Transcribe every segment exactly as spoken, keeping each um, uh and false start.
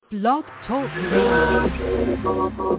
Blog Talk Radio.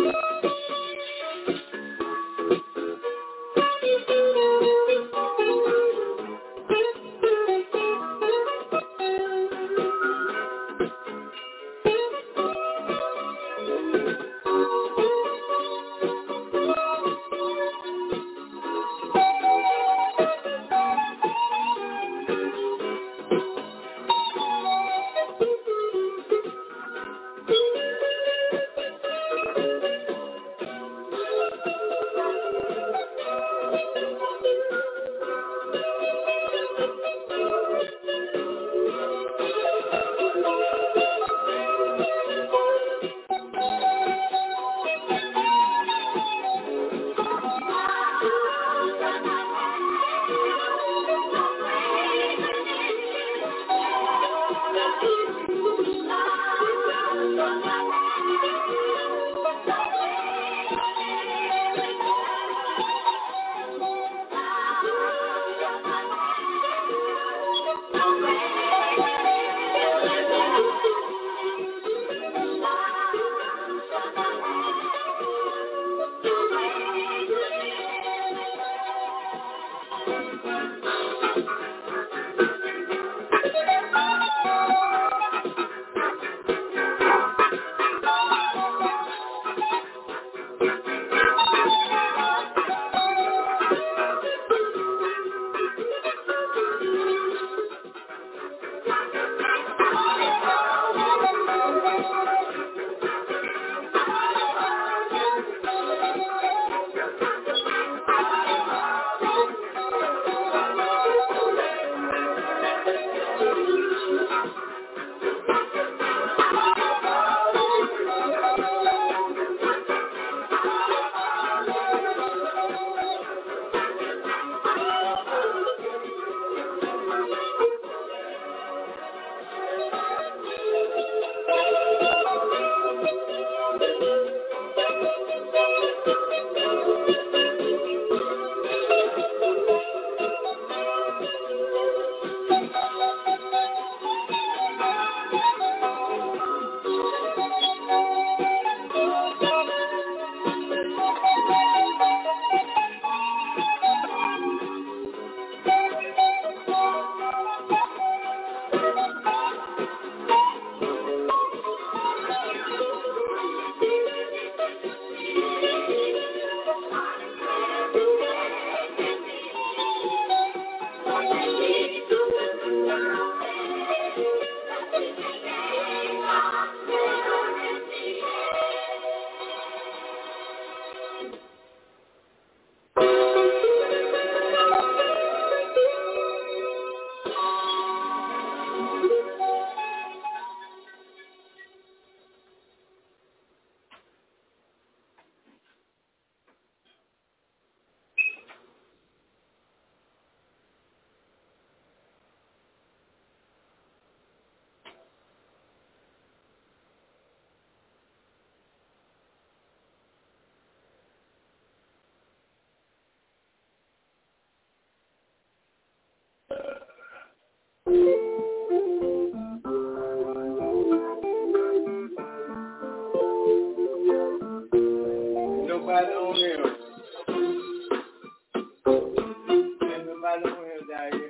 Nobody on here. There's nobody on here down here.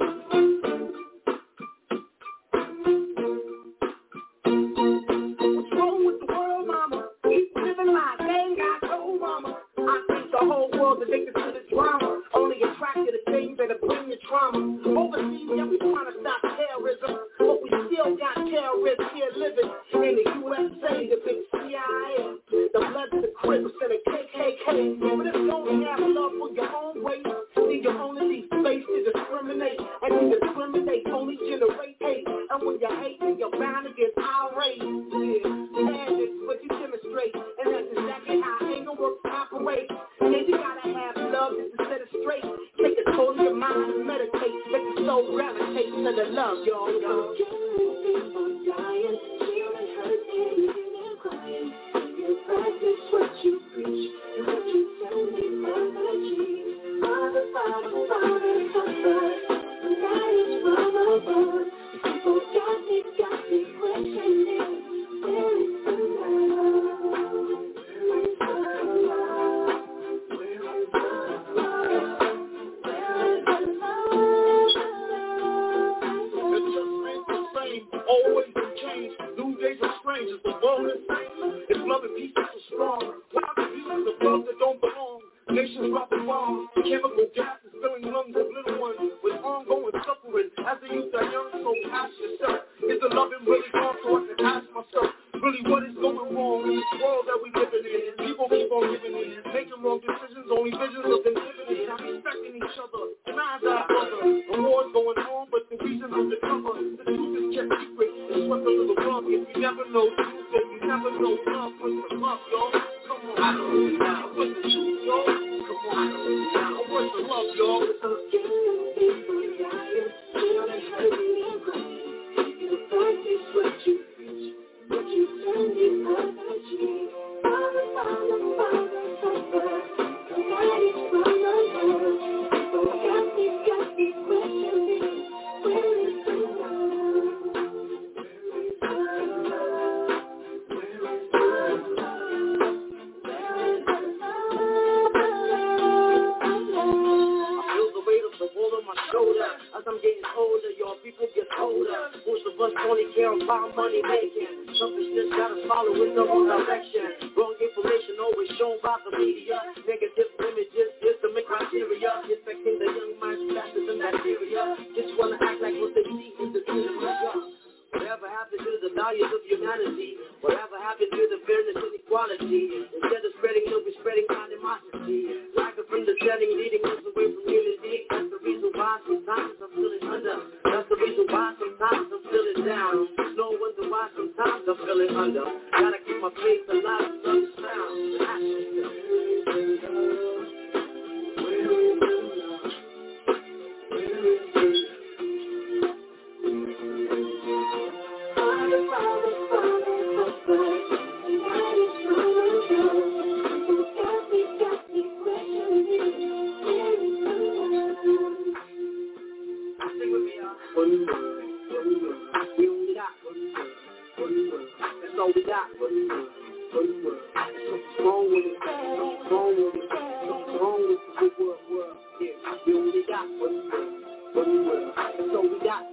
What's wrong with the world, mama? Keep living my game, I told mama. I think the whole world addicted to the drama. Only attracted to things that bring you trauma. Overseas, yeah, we trying to stop terrorism, but we still got terrorists here living in the U S A, the big C I A, the Bloods, the Crips, and the K K K. But if you only have love for your own race, then you only need space to discriminate, and you discriminate only generate hate. And when you hate, then you're bound to get outraged. Yeah, and it's what you demonstrate, and that's exactly how anger works operate. And then you gotta have love just to set it straight. Take control of your mind and meditate. Let your soul gravitate to the love, y'all, y'all. People dying, feeling hurt, and crying. You practice what you preach, and what you tell me never achieve. Father, Father, Father, comfort, the guidance from above. People got me, got me questioning, where is the love? Explosions dropping bombs, chemical gases filling lungs of little ones with ongoing suffering. As a youth, I young, so ask yourself, is the loving really gone? So I can ask myself, really what is going wrong in this world that we living in? People keep on living in, making wrong decisions, only visions of them living in. Not respecting each other, and eyes our brother. The war's going on, but the reasons on the cover. The truth is kept secret, it's what's a little wrong. If you never know truth, then you never know love. What's the love, y'all? Come on, I know now. What's the truth, y'all? Come on, I know now. What's the love, y'all? What you preach, what you tell me, Father, Father, Father, Father, somebody's from the Lord. So got me, got me questioning, where is the love? Where is the love? Where is the love? Where is the love? I feel the weight of the world on my shoulder. As I'm getting older, your people get older. Most of us only care about money making. Selfishness got us following the wrong direction. Wrong information always shown by the media. Negative images just to make criteria. Infecting the young minds faster than bacteria. Just wanna act like what they see is the cinema. Whatever happened to the values of humanity? Whatever happened to the fairness and equality? Instead of spreading love, we're spreading animosity. Lack of understanding leading us away from unity. That's the reason why sometimes I'm feeling under. That's the reason why sometimes I'm feeling down. No wonder why sometimes I'm feeling under. Gotta keep my faith alive, love the sound. That's all we got. Something's wrong with it. Something's wrong with it. Something's wrong with the big world world. Yeah, we only got one world. One world. That's all we got.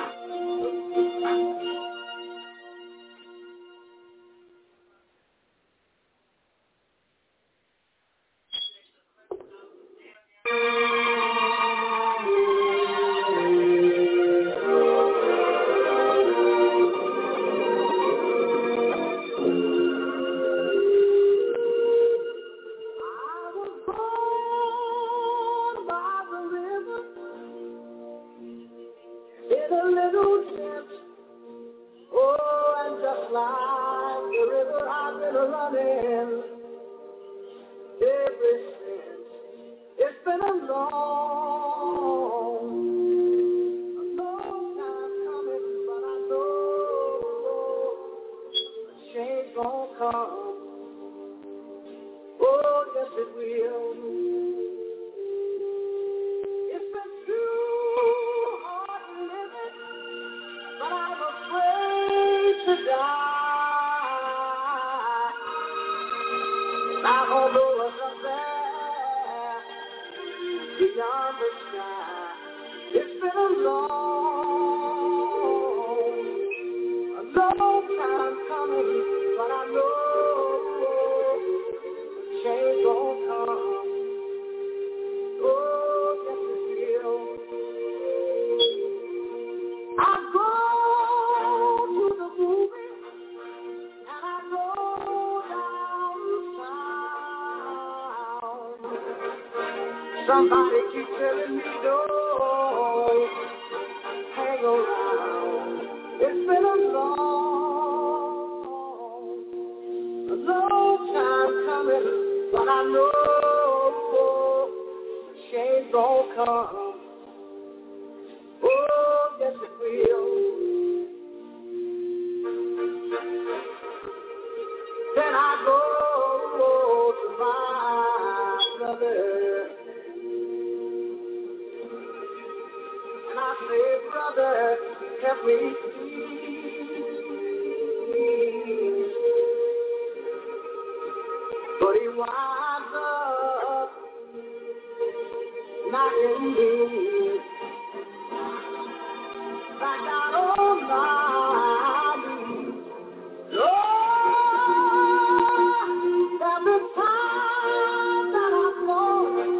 Somebody keep telling me don't hang around. It's been a long, a long time coming, but I know change gon' come. Oh, yes it will. Then I go to my brother. I say, brother, help me please. But he winds up knocking me back out on my knees. Lord, every time that I fall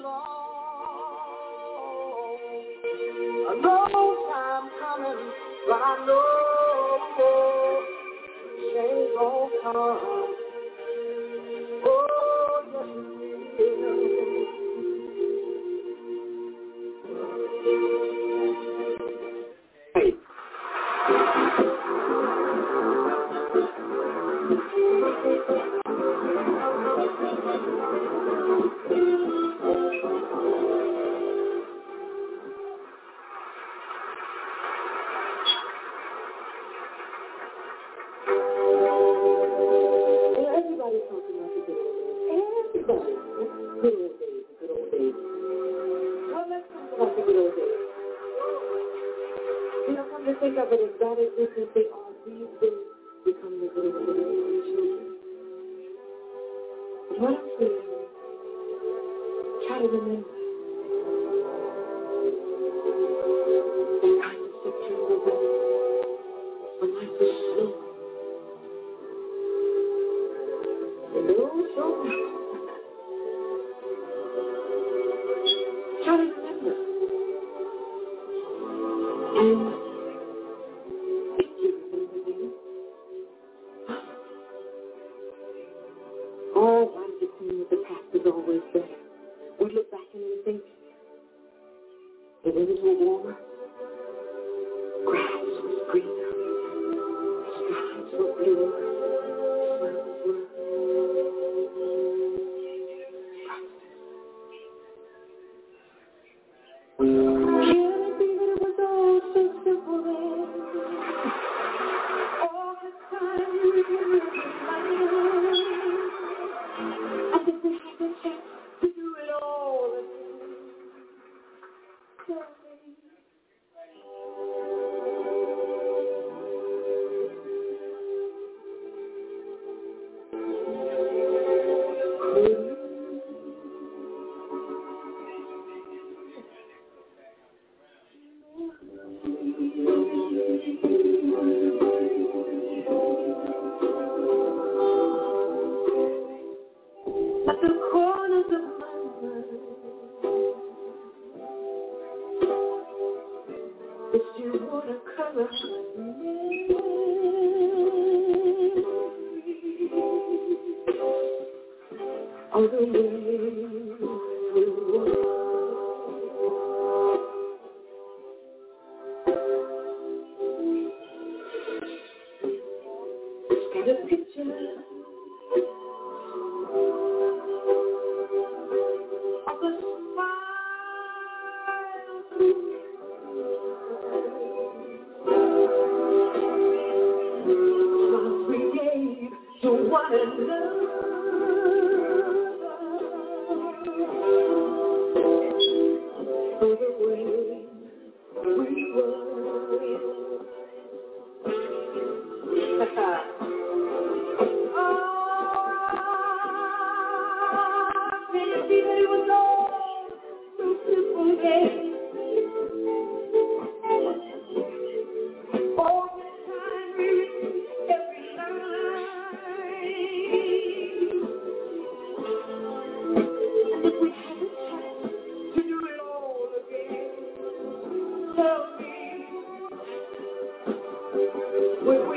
I know time coming, but I know change won't come. Oh, yes it will. Hey. Everybody's talking about the good old days. Everybody. Good old days, good old days. Well, let's talk about the good old days. You know, come to think of it, as bad as this as they are, these days become the good old days for children. But what I'm saying is, try to remember that kind of September weather when life was slow. No, so try to remember. And if you remember these, oh, why does it seem that the past is always better? We look back and we think the winters were warmer, grass was greener, skies were bluer, suns were Can it be that it was all so simple then? All the time we were I think we had the chance to do it all again. Tell me. At the corners of my mind, if you wanna color me, all the way we were. Got a picture of a smile we gave to one another. For the way we were. It was all so simple, yeah. All the time we repeat every line. And if we had the chance to do it all again, tell me, would we?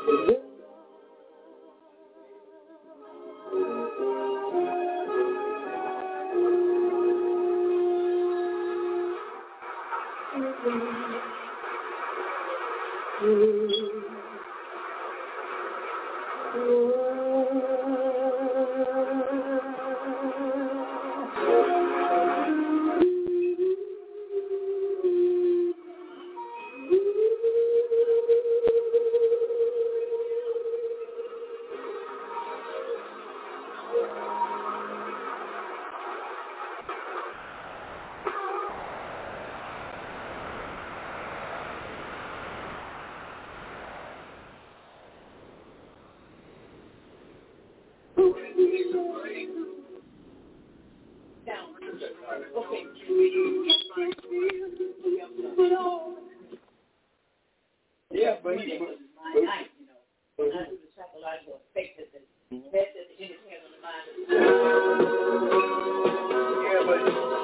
Yeah, but he, but, but, but, yeah, but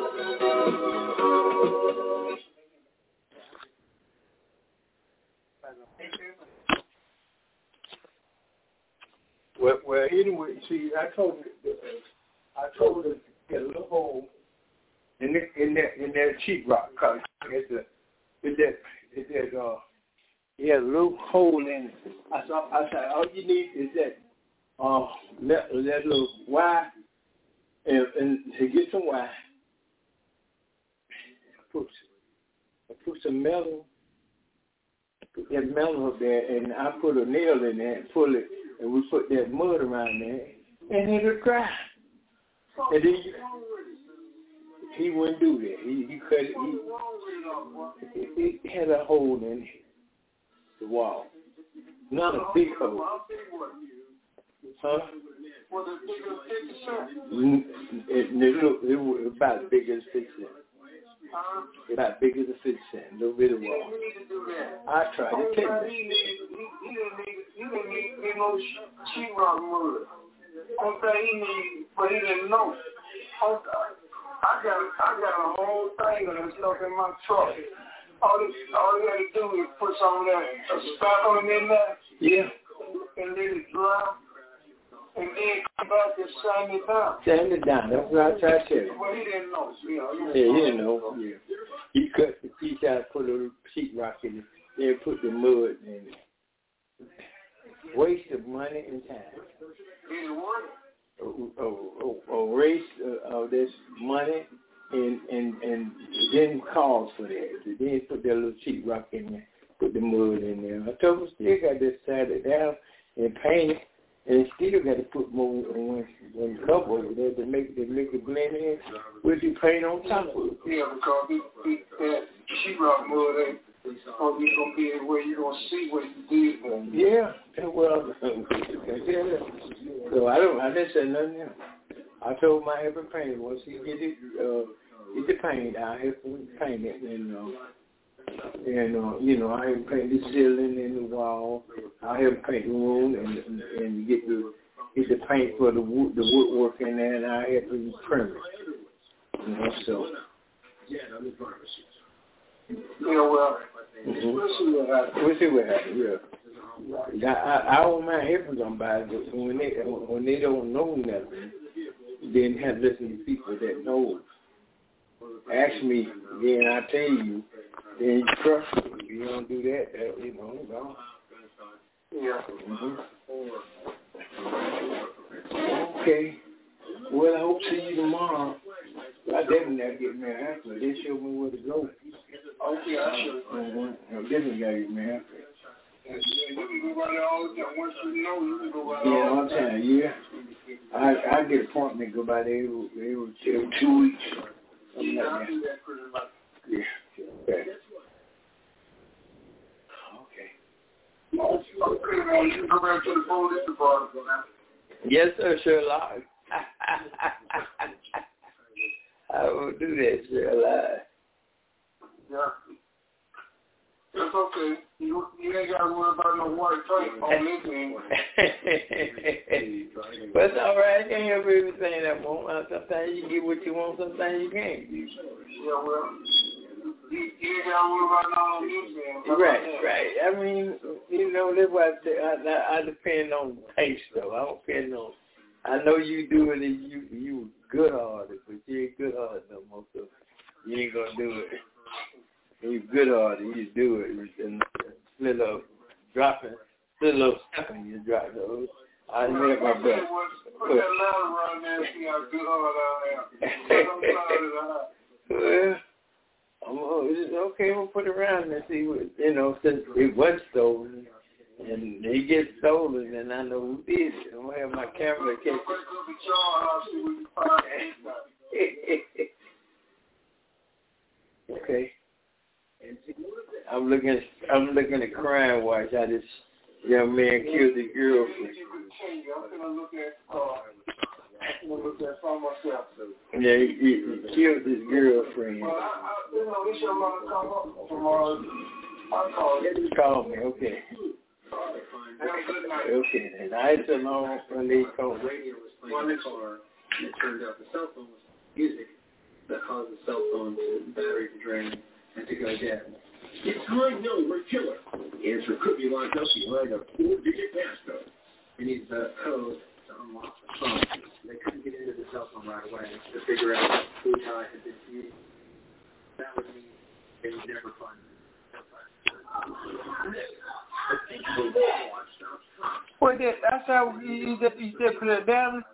well, well, anyway, see, I told her, I told her to get a little hole in that in that in that sheetrock, cause it's a it's that it's that uh. He has a little hole in it. I saw. I said, all you need is that uh that, that little wire, and, and to get some wire, I put I put some metal, put that metal up there, and I put a nail in there and pull it, and we put that mud around there, and it'll dry. And then you, he wouldn't do that. He, he cut it. He, it, it had a hole in it. The wall. Not a big hole. Huh? It, it, look, it was about as big as six cent. About as big as a six cent. A little bit of wall. I tried to take that. You didn't need no sheetrock mud. Only thing he need, but he didn't know. I got, I got a whole thing of stuff in my truck. All, this, all you got to do is put some of that a spot on them in there. Yeah. And let it dry. And then come back and sand it down. Sand it down. That's what I tried to tell you. Well, he didn't know. You know he yeah, he didn't know. Yeah. He cut the piece out, put a little sheetrock in it, then put the mud in it. Waste of money and time. He's what? A, a, a, a waste of, of this money. And, and and didn't cause for that. They didn't put that little sheetrock in there, put the mud in there. I told them still got to sand it down and paint it, and still got to put more on one, one cover over there to make the liquid blend in with the paint on top of it. Yeah, because it, it, that sheetrock mud ain't oh, you gonna be where you gonna see what you did. Yeah, well, so I don't. I didn't say nothing else. I told my heavy painter once he get it. Uh, Get the paint. I have to paint it, and uh, and uh, you know, I have to paint the ceiling and the wall. I have to paint the room and and, and get the get the paint for the wood, the woodwork in there, and I have to trim it. You know, so. Yeah, well, mm-hmm. we'll see what happens. We'll see what happens. Yeah. I, I, I don't mind helping somebody, but when they when they don't know nothing, then have to listen to people that know. Ask me, then I tell you, then you trust me. If you don't do that, that you know, no. Yeah. Mm-hmm. Okay. Well, I hope to see you tomorrow. I definitely got to get me an answer. They show me where to go. Okay, I should. Mm-hmm. I definitely got to get me an answer. Yeah, you can go by there all the time. Once you know, you can go by there. Yeah, all the time. Yeah. I I get an appointment, go by there every, every, every two weeks. Yeah, I do that pretty much. Yeah. Okay. Okay. Okay, man, you can go back to the police department now. Yes, sir, Sherlock. I will do that, Sherlock. Yeah. That's okay. You, you ain't got to worry about no white tape on this end. But it's all right. I can't help everything I want. Sometimes you get what you want. Sometimes you can't. Yeah, well, you, you ain't got to worry about no on this end. Right, right. I mean, You know, that's why I, say I, I, I depend on taste, though. I don't depend on. I know you do it and you you good hearted, but you ain't good hearted no more. So you ain't gonna do it. You good hearted, you do it. And little dropping, little stepping, you drop those. I make my breath. Put that ladder around there and see how good heart I am. Well, I'm okay. We'll put it around and see what you know. Since it was stolen. And they get stolen, and I know who did it. I'm gonna have my camera catch it. Okay. I'm looking. I'm looking at Crime Watch. How this young man killed his girlfriend. Yeah, he, he, he killed his girlfriend. Call me. Okay. Okay, and I used to know when they told me. Radio was playing in the car, and it turned out the cell phone was music that caused the cell phone to battery to drain and to go dead. It's hard no we're killer. Answer could be locked up behind a four-digit passcode. It needs a code to unlock the phone. They couldn't get into the cell phone right away to figure out who died had been used. That would mean they would never find it. Well, that, that's how you, you, you, you put it down.